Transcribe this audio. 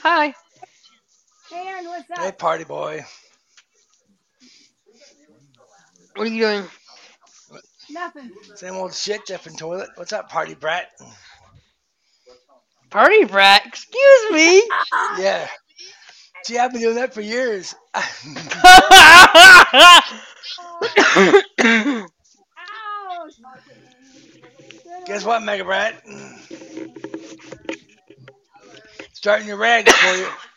Hi. Aaron, what's Hey, up? party boy. What are you doing? Nothing. Same old shit, Jeff and toilet. What's up, party brat? Party brat? Excuse me. Yeah. Gee, I've been doing that for years. Ouch! Get Guess away. what, Mega Brat? Starting your rags for you.